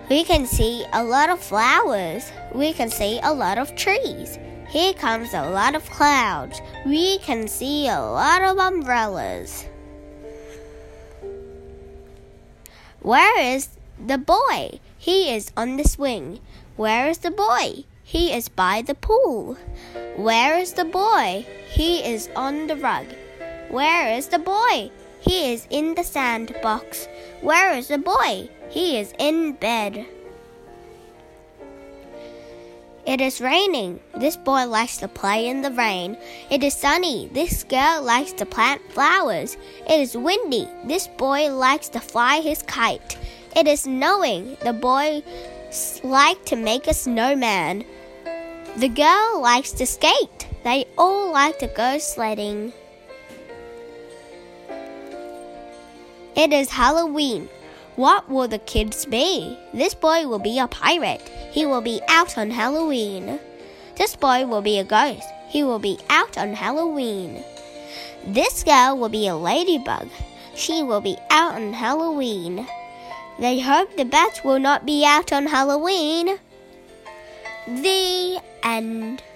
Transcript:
We can see a lot of flowers. We can see a lot of trees. Here comes a lot of clouds. We can see a lot of umbrellas. Where is the boy? He is on the swing. Where is the boy? He is by the pool. Where is the boy? He is on the rug. Where is the boy? He is in the sandbox. Where is the boy? He is in bed. It is raining. This boy likes to play in the rain. It is sunny. This girl likes to plant flowers. It is windy. This boy likes to fly his kite. It is snowing. The boy likes to make a snowman. The girl likes to skate. They all like to go sledding. It is Halloween. What will the kids be? This boy will be a pirate. He will be out on Halloween. This boy will be a ghost. He will be out on Halloween. This girl will be a ladybug. She will be out on Halloween. They hope the bats will not be out on Halloween. The end.